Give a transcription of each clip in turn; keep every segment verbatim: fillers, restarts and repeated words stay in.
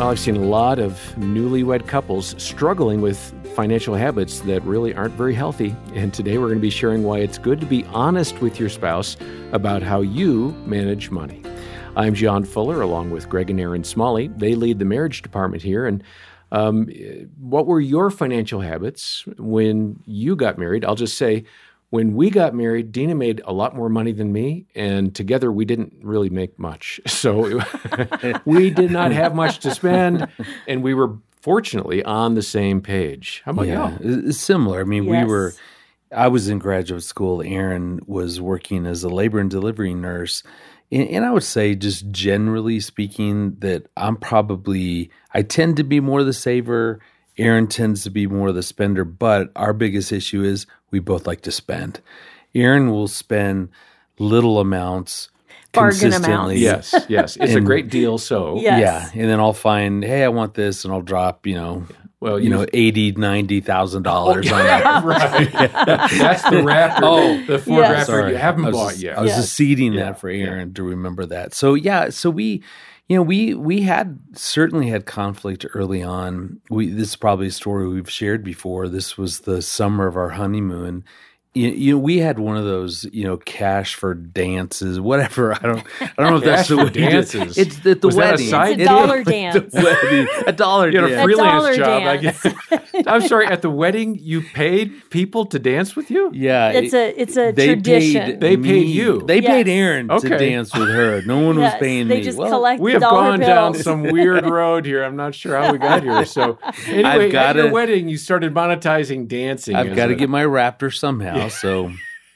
I've seen a lot of newlywed couples struggling with financial habits that really aren't very healthy. And today we're going to be sharing why it's good to be honest with your spouse about how you manage money. I'm John Fuller, along with Greg and Aaron Smalley. They lead the marriage department here. And um, what were your financial habits when you got married? I'll just say, when we got married, Dina made a lot more money than me, and together we didn't really make much. So we did not have much to spend, and we were fortunately on the same page. How about yeah, you? It's similar. I mean, Yes. we were, I was in graduate school. Aaron was working as a labor and delivery nurse. And, and I would say, just generally speaking, that I'm probably, I tend to be more the saver. Aaron tends to be more the spender, but our biggest issue is we both like to spend. Aaron will spend little amounts Bargain consistently. amounts. Yes, yes. It's a And- great deal, so. Yes. Yeah, and then I'll find, hey, I want this, and I'll drop, you know, Well, you you- know, eighty, ninety thousand dollars on it. Right. That's the wrapper. Oh, the Ford yes. wrapper Sorry. you haven't I was bought just, yet. I was Yes. just seeding Yeah, that for Aaron to remember that. So yeah, so we, you know, we we had certainly had conflict early on. We this is probably a story we've shared before. This was the summer of our honeymoon. You, you know, we had one of those, you know, cash for dances, whatever. I don't, I don't know if that's Cash the for way you do it. dances? It's at the Was that a wedding. side It's a dollar It is. dance. The wedding. A dollar You had a dance. freelance dollar job. I dance. guess. I'm sorry, at the wedding, you paid people to dance with you? Yeah, It's a it's a they tradition. Paid They paid me. you. They paid Yes. Aaron Okay. to dance with her. No one Yes, was paying they me. just Well, collect We the have dollar gone bills. down some weird road here. I'm not sure how we got here. So anyway, at gotta- your wedding, you started monetizing dancing. I've as got to a- get my Raptor somehow. So,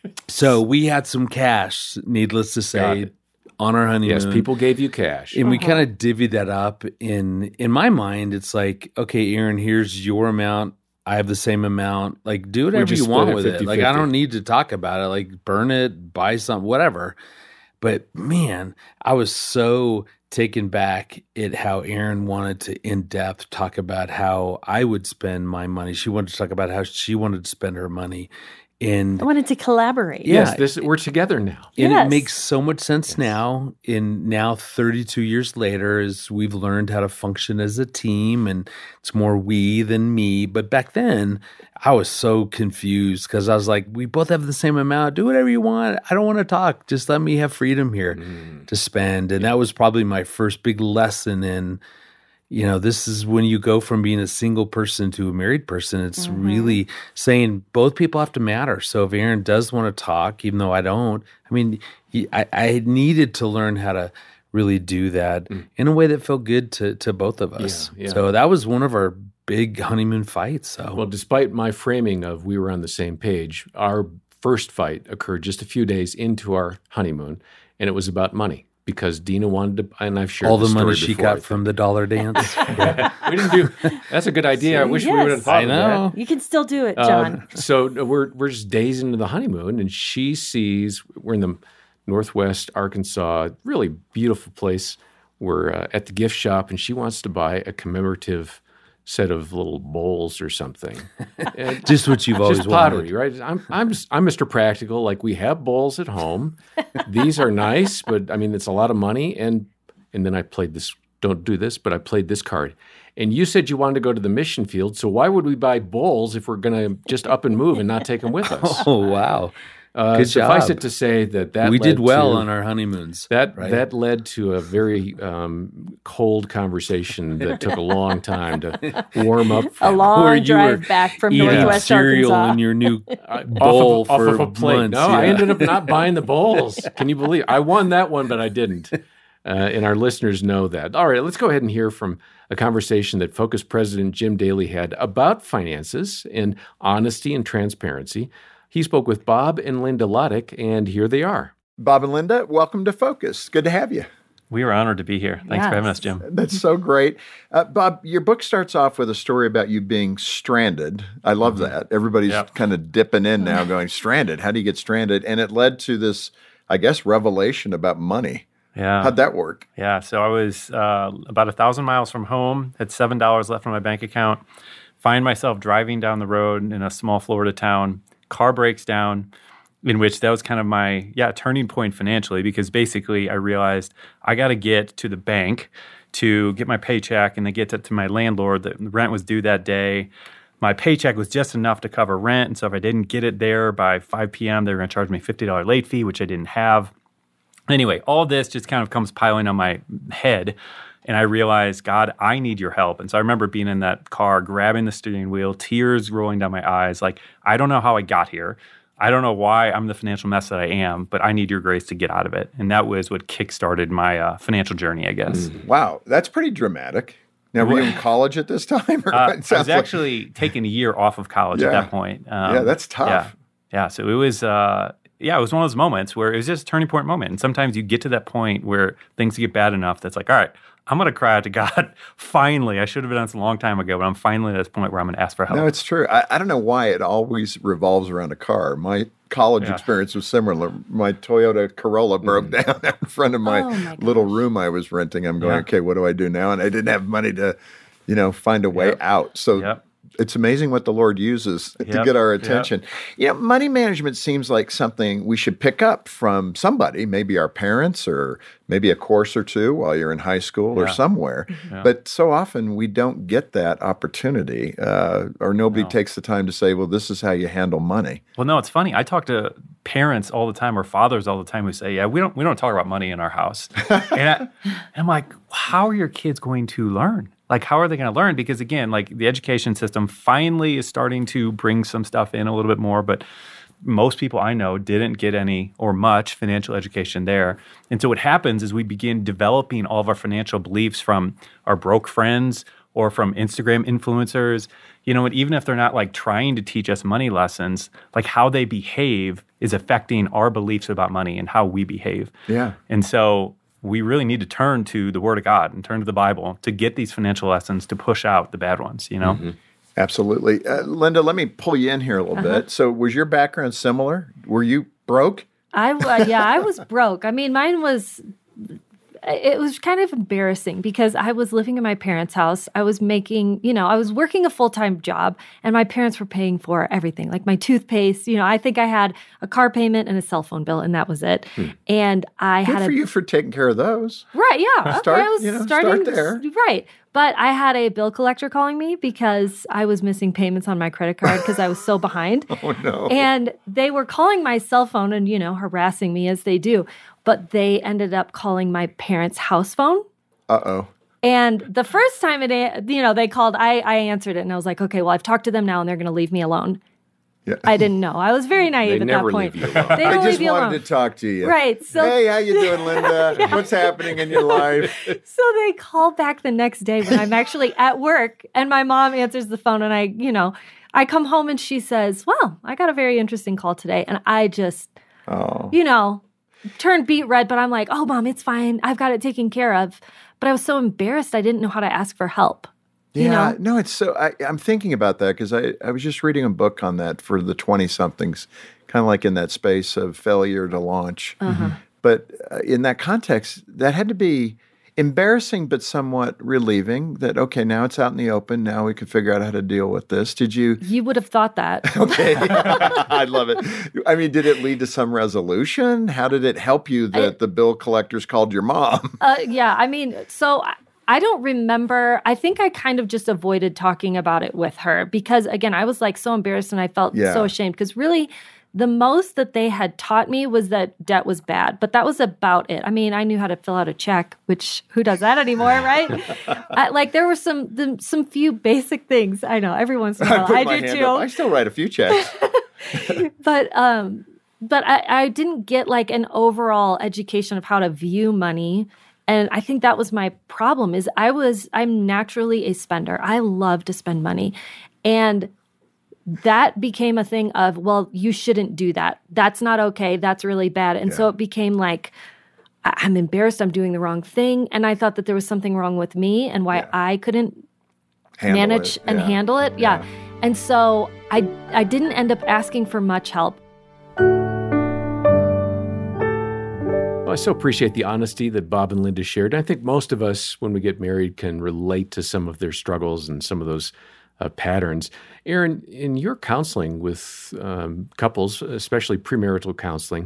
so we had some cash, needless to Got say, it. on our honeymoon. Yes, people gave you cash. And we Uh-huh. kind of divvied that up. In in my mind, it's like, okay, Aaron, here's your amount. I have the same amount. Like, do whatever just you split want it with it. Like, I fifty-fifty. don't need to talk about it. Like, burn it, buy something, whatever. But man, I was so taken back at how Aaron wanted to in depth talk about how I would spend my money. She wanted to talk about how she wanted to spend her money. And I wanted to collaborate. Yeah. Yes, this we're together now. And Yes. it makes so much sense now. In now, thirty-two years later, as we've learned how to function as a team, and it's more we than me. But back then, I was so confused because I was like, "We both have the same amount. Do whatever you want. I don't want to talk. Just let me have freedom here to spend." And that was probably my first big lesson in, you know, this is when you go from being a single person to a married person. It's really saying both people have to matter. So if Aaron does want to talk, even though I don't, I mean, he, I, I needed to learn how to really do that in a way that felt good to to both of us. Yeah, yeah. So that was one of our big honeymoon fights. So Well, despite my framing of we were on the same page, our first fight occurred just a few days into our honeymoon, and it was about money because Dina wanted to, and I've shared all the this money story she before, I got think. from the dollar dance. We didn't do. That's a good idea. I wish we would have Yes. thought I of know. that. You can still do it, Um, John. so we're we're just days into the honeymoon, and she sees we're in the Northwest Arkansas, really beautiful place. We're uh, at the gift shop, and she wants to buy a commemorative set of little bowls or something. And Just what you've always just pottery, wanted. right? I'm I'm just- I'm Mister Practical. Like, we have bowls at home. These are nice, but I mean, it's a lot of money. And and then I played this. Don't do this, but I played this card. And you said you wanted to go to the mission field, so why would we buy bowls if we're going to just up and move and not take them with us? Oh wow! Uh, Good suffice job. it to say that that we led did well to, on our honeymoons. that right? that led to a very um, cold conversation that took a long time to warm up. A from. long Where you drive were back from eating Northwest cereal Arkansas. in your new off bowl of, off for of a plate. months. No, I yeah. ended up not buying the bowls. Can you believe? I won that one, but I didn't. Uh, and our listeners know that. All right, let's go ahead and hear from a conversation that Focus President Jim Daly had about finances and honesty and transparency. He spoke with Bob and Linda Loddick, and here they are. Bob and Linda, welcome to Focus. Good to have you. We are honored to be here. Thanks for having us, Yes. Jim. That's so great. Uh, Bob, your book starts off with a story about you being stranded. I love that. Everybody's Yep. kind of dipping in now going, stranded. How do you get stranded? And it led to this, I guess, revelation about money. Yeah. How'd that work? Yeah. So I was uh, about a thousand miles from home, had seven dollars left on my bank account, find myself driving down the road in a small Florida town, car breaks down, in which that was kind of my, yeah, turning point financially, because basically I realized I got to get to the bank to get my paycheck and then get to, to my landlord. The rent was due that day. My paycheck was just enough to cover rent. And so if I didn't get it there by five p.m., they were going to charge me a fifty dollars late fee, which I didn't have. Anyway, all this just kind of comes piling on my head. And I realized, God, I need your help. And so I remember being in that car, grabbing the steering wheel, tears rolling down my eyes. Like, I don't know how I got here. I don't know why I'm the financial mess that I am, but I need your grace to get out of it. And that was what kickstarted my uh, financial journey, I guess. Mm. Wow, that's pretty dramatic. Now, were you in college at this time? Or Uh, it I was sounds like- actually taking a year off of college Yeah. at that point. Um, Yeah, that's tough. Yeah, yeah. So it was, uh, yeah, it was one of those moments where it was just a turning point moment. And sometimes you get to that point where things get bad enough that's like, all right, I'm going to cry out to God. Finally, I should have done this a long time ago, but I'm finally at this point where I'm going to ask for help. No, it's true. I, I don't know why it always revolves around a car. My college Yeah. experience was similar. My Toyota Corolla broke down out in front of my, Oh, my little gosh. room I was renting. I'm going, Yeah. okay, what do I do now? And I didn't have money to, you know, find a way Yep. out. So Yep. it's amazing what the Lord uses to Yep. get our Yep. attention. You know, money management seems like something we should pick up from somebody, maybe our parents or maybe a course or two while you're in high school or Yeah. somewhere. Yeah. But so often we don't get that opportunity uh, or nobody No. takes the time to say, well, this is how you handle money. Well, no, it's funny. I talk to parents all the time or fathers all the time who say, yeah, we don't we don't talk about money in our house. and, I, and I'm like, how are your kids going to learn? Like, how are they going to learn? Because again, like the education system finally is starting to bring some stuff in a little bit more, but most people I know didn't get any or much financial education there. And so what happens is we begin developing all of our financial beliefs from our broke friends or from Instagram influencers. You know, and even if they're not like trying to teach us money lessons, like how they behave is affecting our beliefs about money and how we behave. Yeah. And so we really need to turn to the Word of God and turn to the Bible to get these financial lessons to push out the bad ones, you know? Mm-hmm. Absolutely. Uh, Linda, let me pull you in here a little Uh-huh. bit. So was your background similar? Were you broke? I uh, yeah, I was broke. I mean, mine was it was kind of embarrassing because I was living in my parents' house. I was making, you know, I was working a full-time job and my parents were paying for everything, like my toothpaste. You know, I think I had a car payment and a cell phone bill and that was it. Hmm. And I Good had for a you for taking care of those. Right, yeah. Start, okay, I was you know, starting start there. Right. But I had a bill collector calling me because I was missing payments on my credit card because I was so behind. Oh, no. And they were calling my cell phone and, you know, harassing me as they do. But they ended up calling my parents' house phone. Uh-oh. And the first time it, you know, they called, I, I answered it and I was like, okay, well, I've talked to them now and they're going to leave me alone. Yeah. I didn't know. I was very naive They at that never point. leave you alone. They I don't just leave you wanted alone. to talk to you. Right. So Hey, how you doing, Linda? What's happening in your life? So they call back the next day when I'm actually at work and my mom answers the phone and I, you know, I come home and she says, well, I got a very interesting call today. And I just, Oh. you know, turned beet red, but I'm like, oh, mom, it's fine. I've got it taken care of. But I was so embarrassed. I didn't know how to ask for help. Yeah, You know? no, it's so, I, I'm thinking about that because I, I was just reading a book on that for the twenty-somethings, kind of like in that space of failure to launch. Uh-huh. But uh, in that context, that had to be embarrassing but somewhat relieving that, okay, now it's out in the open. Now we can figure out how to deal with this. Did you? You would have thought that. Okay. I love it. I mean, did it lead to some resolution? How did it help you that I- the bill collectors called your mom? Uh, yeah, I mean, so I, I don't remember. I think I kind of just avoided talking about it with her because, again, I was like so embarrassed and I felt Yeah. so ashamed because really the most that they had taught me was that debt was bad, but that was about it. I mean, I knew how to fill out a check, which who does that anymore, right? I, like there were some the, some few basic things. I know every once in a while put I my do hand too. up. I still write a few checks. but um but I, I didn't get like an overall education of how to view money. And I think that was my problem is I was I'm naturally a spender. I love to spend money. And that became a thing of, well, you shouldn't do that. That's not okay. That's really bad. And so it became like I- I'm embarrassed I'm doing the wrong thing. And I thought that there was something wrong with me and why Yeah. I couldn't Handle manage it. and Yeah. handle it. Yeah. And so I I didn't end up asking for much help. Well, I so appreciate the honesty that Bob and Linda shared. I think most of us, when we get married, can relate to some of their struggles and some of those uh, patterns. Aaron, in your counseling with um, couples, especially premarital counseling,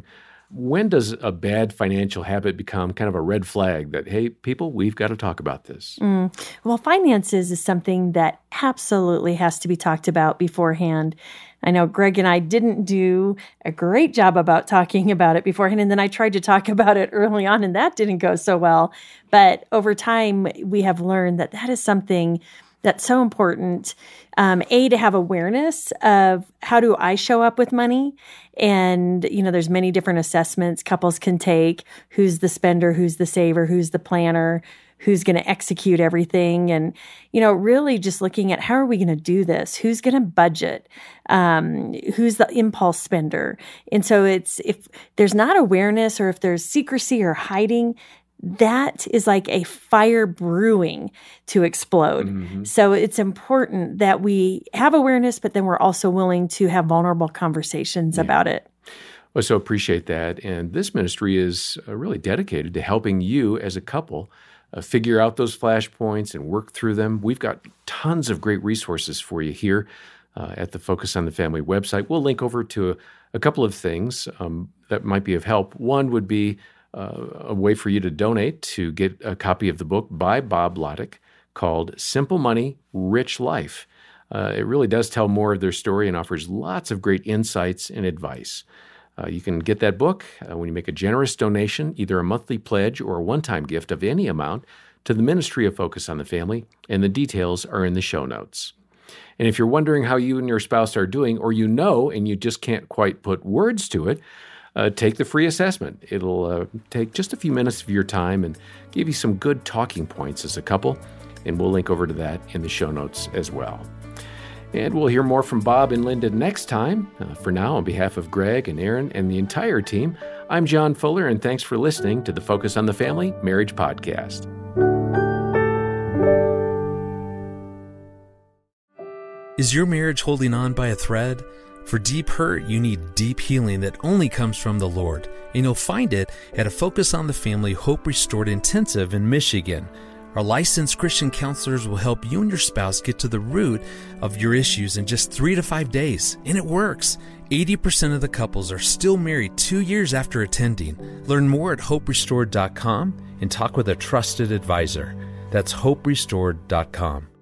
When does a bad financial habit become kind of a red flag that, hey, people, we've got to talk about this? Mm. Well, finances is something that absolutely has to be talked about beforehand. I know Greg and I didn't do a great job about talking about it beforehand, and then I tried to talk about it early on, and that didn't go so well. But over time, we have learned that that is something that's so important, um, A, to have awareness of how do I show up with money? And, you know, there's many different assessments couples can take. Who's the spender? Who's the saver? Who's the planner? Who's going to execute everything? And, you know, really just looking at how are we going to do this? Who's going to budget? Um, who's the impulse spender? And so it's, if there's not awareness or if there's secrecy or hiding, that is like a fire brewing to explode. Mm-hmm. So it's important that we have awareness, but then we're also willing to have vulnerable conversations yeah. about it. Well, so appreciate that. And this ministry is uh, really dedicated to helping you as a couple uh, figure out those flashpoints and work through them. We've got tons of great resources for you here uh, at the Focus on the Family website. We'll link over to a, a couple of things um, that might be of help. One would be Uh, a way for you to donate to get a copy of the book by Bob Lottick called Simple Money, Rich Life. Uh, it really does tell more of their story and offers lots of great insights and advice. Uh, you can get that book uh, when you make a generous donation, either a monthly pledge or a one-time gift of any amount to the Ministry of Focus on the Family, and the details are in the show notes. And if you're wondering how you and your spouse are doing, or you know and you just can't quite put words to it, Uh, take the free assessment. It'll uh, take just a few minutes of your time and give you some good talking points as a couple, and we'll link over to that in the show notes as well. And we'll hear more from Bob and Linda next time. Uh, for now, on behalf of Greg and Aaron and the entire team, I'm John Fuller, and thanks for listening to the Focus on the Family Marriage Podcast. Is your marriage holding on by a thread? For deep hurt, you need deep healing that only comes from the Lord, and you'll find it at a Focus on the Family Hope Restored Intensive in Michigan. Our licensed Christian counselors will help you and your spouse get to the root of your issues in just three to five days, and it works. eighty percent of the couples are still married two years after attending. Learn more at hope restored dot com and talk with a trusted advisor. That's hope restored dot com.